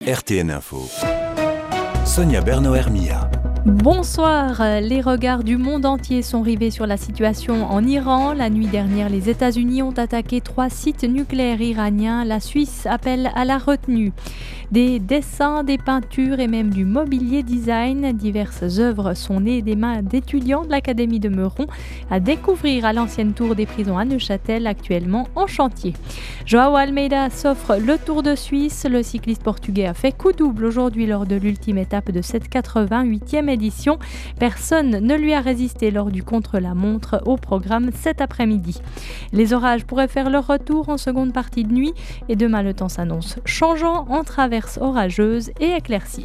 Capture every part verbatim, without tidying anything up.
R T N Info. Sonia Berno-Hermia. Bonsoir, les regards du monde entier sont rivés sur la situation en Iran. La nuit dernière, les États-Unis ont attaqué trois sites nucléaires iraniens. La Suisse appelle à la retenue. Des dessins, des peintures et même du mobilier design. Diverses œuvres sont nées des mains d'étudiants de l'Académie de Meuron à découvrir à l'ancienne tour des prisons à Neuchâtel, actuellement en chantier. João Almeida s'offre le Tour de Suisse. Le cycliste portugais a fait coup double aujourd'hui lors de l'ultime étape de cette quatre-vingt-huitième édition. Personne ne lui a résisté lors du contre-la-montre au programme cet après-midi. Les orages pourraient faire leur retour en seconde partie de nuit et demain le temps s'annonce changeant entre averses orageuses et éclaircies.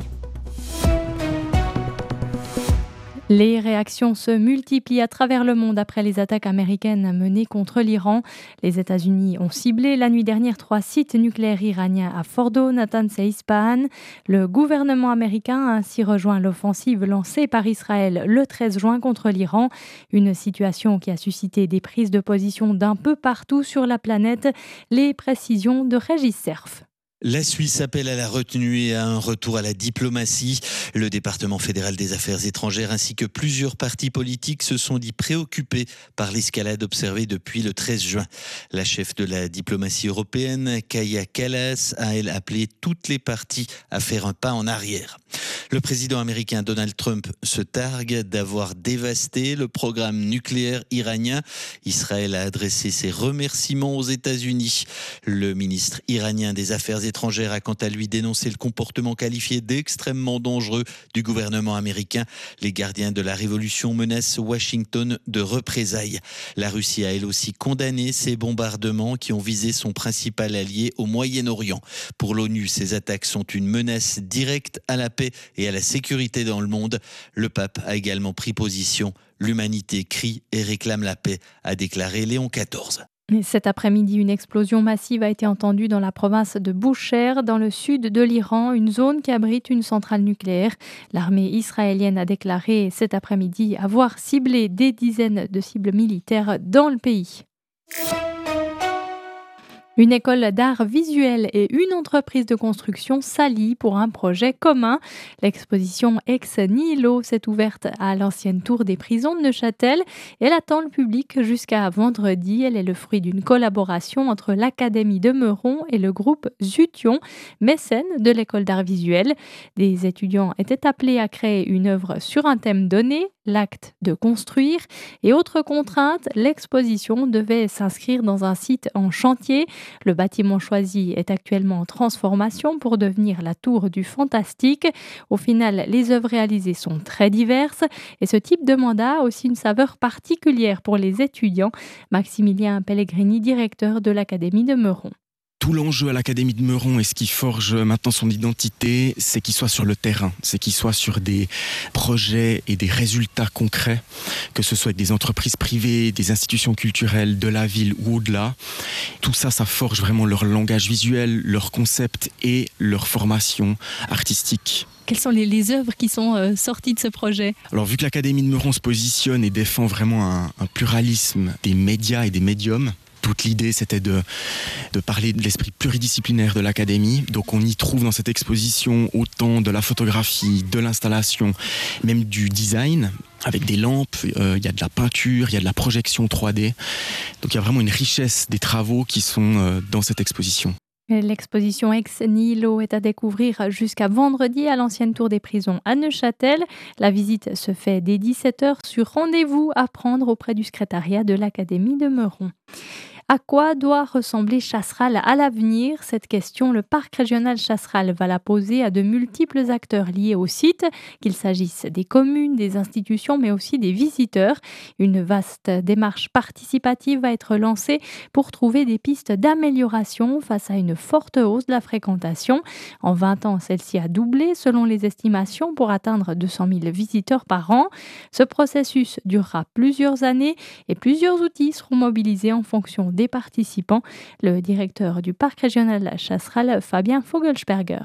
Les réactions se multiplient à travers le monde après les attaques américaines menées contre l'Iran. Les États-Unis ont ciblé la nuit dernière trois sites nucléaires iraniens à Fordo, Natanz et Ispahan. Le gouvernement américain a ainsi rejoint l'offensive lancée par Israël le treize juin contre l'Iran. Une situation qui a suscité des prises de position d'un peu partout sur la planète. Les précisions de Régis Serf. La Suisse appelle à la retenue et à un retour à la diplomatie. Le département fédéral des affaires étrangères ainsi que plusieurs partis politiques se sont dit préoccupés par l'escalade observée depuis le treize juin. La chef de la diplomatie européenne, Kaja Kallas, a elle appelé toutes les parties à faire un pas en arrière. Le président américain Donald Trump se targue d'avoir dévasté le programme nucléaire iranien. Israël a adressé ses remerciements aux États-Unis. Le ministre iranien des Affaires étrangères a quant à lui dénoncé le comportement qualifié d'extrêmement dangereux du gouvernement américain. Les gardiens de la révolution menacent Washington de représailles. La Russie a elle aussi condamné ces bombardements qui ont visé son principal allié au Moyen-Orient. Pour l'ONU, ces attaques sont une menace directe à la paix et à la sécurité dans le monde. Le pape a également pris position. L'humanité crie et réclame la paix, a déclaré Léon quatorze. Cet après-midi, une explosion massive a été entendue dans la province de Boucher, dans le sud de l'Iran, une zone qui abrite une centrale nucléaire. L'armée israélienne a déclaré cet après-midi avoir ciblé des dizaines de cibles militaires dans le pays. Une école d'art visuel et une entreprise de construction s'allient pour un projet commun. L'exposition Ex Nihilo s'est ouverte à l'ancienne tour des prisons de Neuchâtel. Elle attend le public jusqu'à vendredi. Elle est le fruit d'une collaboration entre l'Académie de Meuron et le groupe Zution, mécène de l'école d'art visuel. Des étudiants étaient appelés à créer une œuvre sur un thème donné, l'acte de construire. Et autre contrainte, l'exposition devait s'inscrire dans un site en chantier. Le bâtiment choisi est actuellement en transformation pour devenir la tour du fantastique. Au final, les œuvres réalisées sont très diverses et ce type de mandat a aussi une saveur particulière pour les étudiants. Maximilien Pellegrini, directeur de l'Académie de Meuron. Tout l'enjeu à l'Académie de Meuron et ce qui forge maintenant son identité, c'est qu'il soit sur le terrain, c'est qu'il soit sur des projets et des résultats concrets, que ce soit avec des entreprises privées, des institutions culturelles de la ville ou au-delà. Tout ça, ça forge vraiment leur langage visuel, leur concept et leur formation artistique. Quelles sont les, les œuvres qui sont euh, sorties de ce projet ? Alors, vu que l'Académie de Meuron se positionne et défend vraiment un, un pluralisme des médias et des médiums, toute l'idée, c'était de, de parler de l'esprit pluridisciplinaire de l'Académie. Donc, on y trouve dans cette exposition autant de la photographie, de l'installation, même du design, avec des lampes, euh, il y a de la peinture, il y a de la projection trois D. Donc, il y a vraiment une richesse des travaux qui sont euh, dans cette exposition. L'exposition Ex Nihilo est à découvrir jusqu'à vendredi à l'ancienne tour des prisons à Neuchâtel. La visite se fait dès dix-sept heures sur rendez-vous à prendre auprès du secrétariat de l'Académie de Meuron. À quoi doit ressembler Chasseral à l'avenir ? Cette question, le parc régional Chasseral va la poser à de multiples acteurs liés au site, qu'il s'agisse des communes, des institutions, mais aussi des visiteurs. Une vaste démarche participative va être lancée pour trouver des pistes d'amélioration face à une forte hausse de la fréquentation. En vingt ans, celle-ci a doublé selon les estimations pour atteindre deux cent mille visiteurs par an. Ce processus durera plusieurs années et plusieurs outils seront mobilisés en fonction des participants. Le directeur du parc régional Chasseral, Fabien Vogelsperger.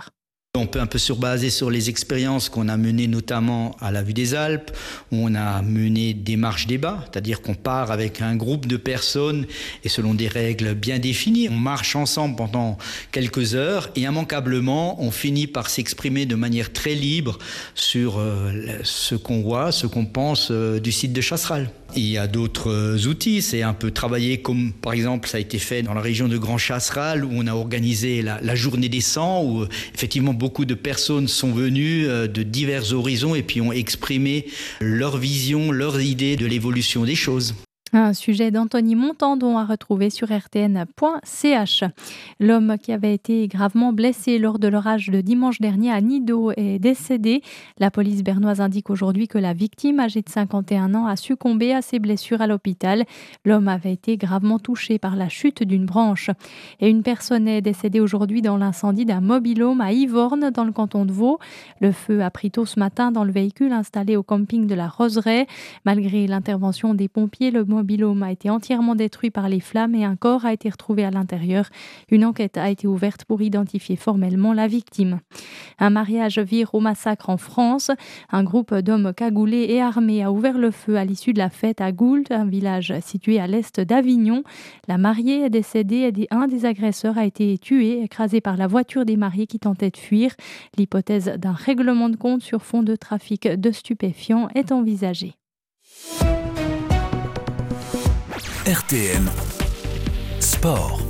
On peut un peu se baser sur les expériences qu'on a menées notamment à la Vue des Alpes, où on a mené des marches-débats, c'est-à-dire qu'on part avec un groupe de personnes et selon des règles bien définies. On marche ensemble pendant quelques heures et immanquablement, on finit par s'exprimer de manière très libre sur euh, ce qu'on voit, ce qu'on pense euh, du site de Chasseral. Il y a d'autres outils, c'est un peu travailler comme par exemple ça a été fait dans la région de Grand Chasseral où on a organisé la, la journée des cent où effectivement beaucoup de personnes sont venues de divers horizons et puis ont exprimé leur vision, leurs idées de l'évolution des choses. Un sujet d'Anthony Montandon à retrouver sur r t n point c h. L'homme qui avait été gravement blessé lors de l'orage de dimanche dernier à Nido est décédé. La police bernoise indique aujourd'hui que la victime, âgée de cinquante et un ans, a succombé à ses blessures à l'hôpital. L'homme avait été gravement touché par la chute d'une branche. Et une personne est décédée aujourd'hui dans l'incendie d'un mobil-home à Yvorne, dans le canton de Vaud. Le feu a pris tôt ce matin dans le véhicule installé au camping de la Roseraie. Malgré l'intervention des pompiers, le mobil-home a été entièrement détruit par les flammes et un corps a été retrouvé à l'intérieur. Une enquête a été ouverte pour identifier formellement la victime. Un mariage vire au massacre en France. Un groupe d'hommes cagoulés et armés a ouvert le feu à l'issue de la fête à Goult, un village situé à l'est d'Avignon. La mariée est décédée et un des agresseurs a été tué, écrasé par la voiture des mariés qui tentait de fuir. L'hypothèse d'un règlement de compte sur fond de trafic de stupéfiants est envisagée. R T N Sport.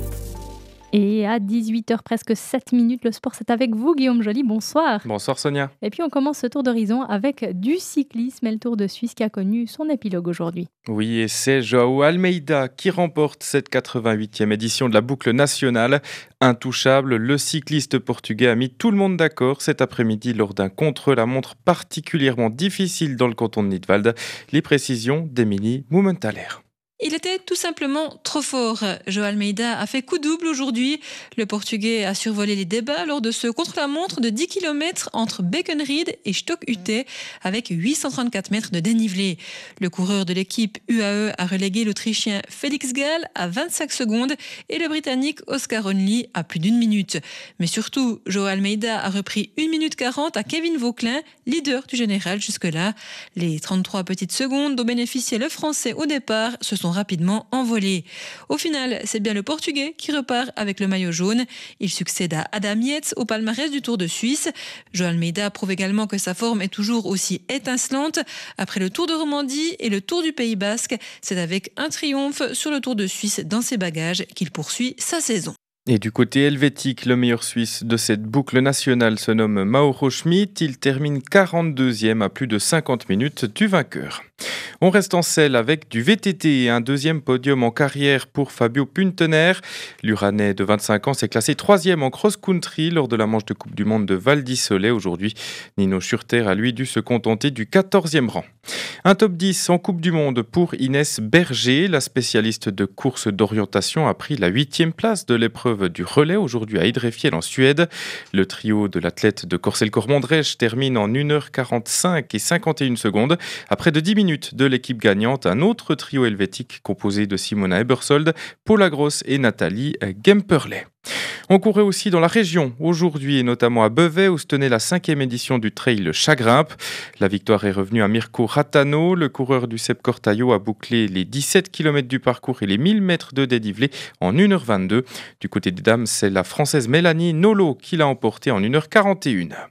Et à dix-huit heures, presque sept minutes, le sport, c'est avec vous, Guillaume Joly. Bonsoir. Bonsoir, Sonia. Et puis, on commence ce tour d'horizon avec du cyclisme et le Tour de Suisse qui a connu son épilogue aujourd'hui. Oui, et c'est João Almeida qui remporte cette quatre-vingt-huitième édition de la boucle nationale. Intouchable, le cycliste portugais a mis tout le monde d'accord cet après-midi lors d'un contre-la-montre particulièrement difficile dans le canton de Nidwald. Les précisions d'Emilie Mumenthaler. Il était tout simplement trop fort. João Almeida a fait coup double aujourd'hui. Le Portugais a survolé les débats lors de ce contre-la-montre de dix kilomètres entre Beckenried et Stock-Hutte avec huit cent trente-quatre mètres de dénivelé. Le coureur de l'équipe U A E a relégué l'Autrichien Félix Gall à vingt-cinq secondes et le Britannique Oscar Onley à plus d'une minute. Mais surtout, João Almeida a repris une minute quarante à Kevin Vauquelin, leader du général jusque-là. Les trente-trois petites secondes dont bénéficiait le Français au départ se sont rapidement envolé. Au final, c'est bien le Portugais qui repart avec le maillot jaune. Il succède à Adam Yates au palmarès du Tour de Suisse. João Almeida prouve également que sa forme est toujours aussi étincelante. Après le Tour de Romandie et le Tour du Pays Basque, c'est avec un triomphe sur le Tour de Suisse dans ses bagages qu'il poursuit sa saison. Et du côté helvétique, le meilleur Suisse de cette boucle nationale se nomme Mauro Schmid. Il termine quarante-deuxième à plus de cinquante minutes du vainqueur. On reste en selle avec du V T T et un deuxième podium en carrière pour Fabio Puntener. L'Uranais de vingt-cinq ans s'est classé troisième en cross-country lors de la manche de Coupe du Monde de Val d'Issolet aujourd'hui. Nino Schurter a lui dû se contenter du quatorzième rang. Un top dix en Coupe du Monde pour Inès Berger. La spécialiste de course d'orientation a pris la huitième place de l'épreuve du relais aujourd'hui à Idrefiel en Suède. Le trio de l'athlète de Corcelles-Cormandrèche termine en une heure quarante-cinq et cinquante et une secondes. Après de dix minutes de l'équipe gagnante, un autre trio helvétique composé de Simona Ebersold, Paula Gross et Nathalie Gemperle. On courait aussi dans la région aujourd'hui et notamment à Bevey où se tenait la cinquième édition du trail Chagrimpe. La victoire est revenue à Mirko Ratano. Le coureur du Sepp Cortaio a bouclé les dix-sept kilomètres du parcours et les mille mètres de dénivelé en une heure vingt-deux. Du côté des dames, c'est la Française Mélanie Nolo qui l'a emporté en une heure quarante et une.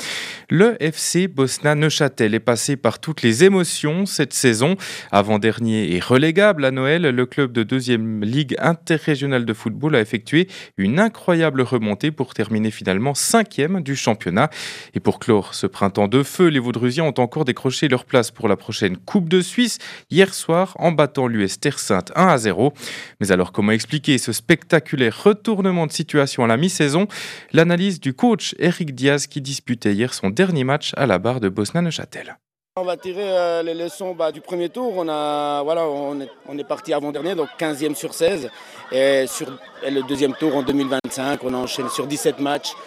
Le F C Bosna-Neuchâtel est passé par toutes les émotions cette saison. Avant-dernier et relégable à Noël, le club de deuxième ligue interrégionale de football a effectué une incroyable remontée pour terminer finalement cinquième du championnat. Et pour clore ce printemps de feu, les Vaudrusiens ont encore décroché leur place pour la prochaine Coupe de Suisse hier soir en battant l'U S Terre Sainte un à zéro. Mais alors comment expliquer ce spectaculaire retournement de situation à la mi-saison? L'analyse du coach Eric Diaz qui disputait hier son dernier match à la barre de Bosna-Neuchâtel. On va tirer euh, les leçons bah, du premier tour. On, a, voilà, on, est, on est parti avant-dernier, donc quinzième sur seize. Et sur et le deuxième tour en deux mille vingt-cinq, on enchaîne sur dix-sept matchs.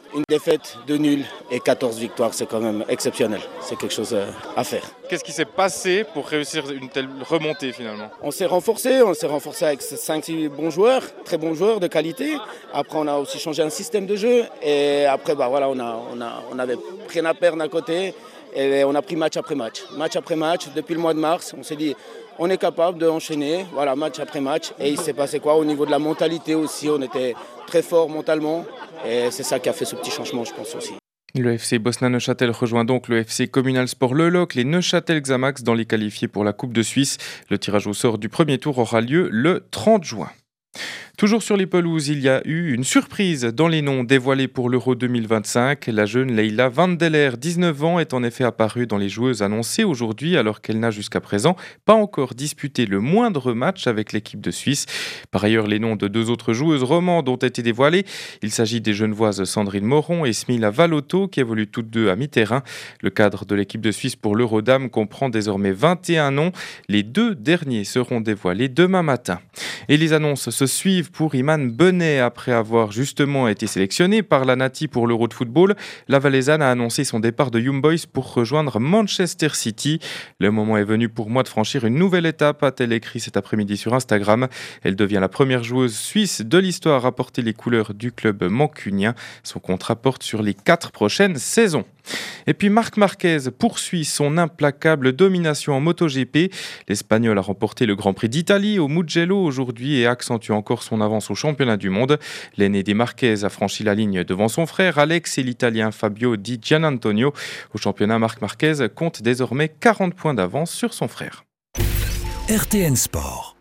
Une défaite, deux nuls et quatorze victoires, c'est quand même exceptionnel. C'est quelque chose à faire. Qu'est-ce qui s'est passé pour réussir une telle remontée finalement ? On s'est renforcé, on s'est renforcé avec cinq six bons joueurs, très bons joueurs de qualité. Après, on a aussi changé un système de jeu et après, bah, voilà, on, a, on, a, on avait rien à perdre d'un côté et on a pris match après match. Match après match, depuis le mois de mars, on s'est dit on est capable d'enchaîner, voilà, match après match. Et il s'est passé quoi au niveau de la mentalité aussi, on était très fort mentalement et c'est ça qui a fait ce petit changement, je pense aussi. Le F C Bosna-Neuchâtel rejoint donc le F C Communal Sport Le Locle et Neuchâtel Xamax dans les qualifiés pour la Coupe de Suisse. Le tirage au sort du premier tour aura lieu le trente juin. Toujours sur les pelouses, il y a eu une surprise dans les noms dévoilés pour l'Euro deux mille vingt-cinq. La jeune Leila Van Deller, dix-neuf ans, est en effet apparue dans les joueuses annoncées aujourd'hui alors qu'elle n'a jusqu'à présent pas encore disputé le moindre match avec l'équipe de Suisse. Par ailleurs, les noms de deux autres joueuses romandes ont été dévoilés. Il s'agit des genevoises Sandrine Moron et Smila Valotto qui évoluent toutes deux à mi-terrain. Le cadre de l'équipe de Suisse pour l'Euro Dames comprend désormais vingt et un noms. Les deux derniers seront dévoilés demain matin. Et les annonces se suivent pour Iman Benet. Après avoir justement été sélectionné par la Nati pour l'Euro de football, la Valaisanne a annoncé son départ de Young Boys pour rejoindre Manchester City. Le moment est venu pour moi de franchir une nouvelle étape, a-t-elle écrit cet après-midi sur Instagram. Elle devient la première joueuse suisse de l'histoire à porter les couleurs du club mancunien. Son contrat porte sur les quatre prochaines saisons. Et puis Marc Marquez poursuit son implacable domination en MotoGP. L'Espagnol a remporté le Grand Prix d'Italie au Mugello aujourd'hui et accentue encore son avance au championnat du monde. L'aîné des Marquez a franchi la ligne devant son frère Alex et l'Italien Fabio Di Gianantonio. Au championnat, Marc Marquez compte désormais quarante points d'avance sur son frère. R T N Sport.